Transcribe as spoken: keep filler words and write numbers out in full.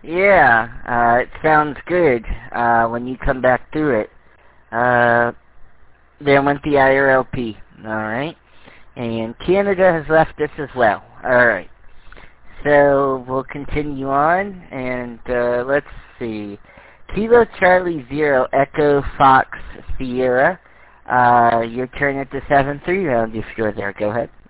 Yeah, uh, it sounds good uh, when you come back through it. Uh, there went the I R L P, alright? And Canada has left us as well. Alright. So we'll continue on, and uh, let's see. Kilo Charlie Zero Echo Fox Sierra. Uh, your turn at the seven three round if you're there. Go ahead.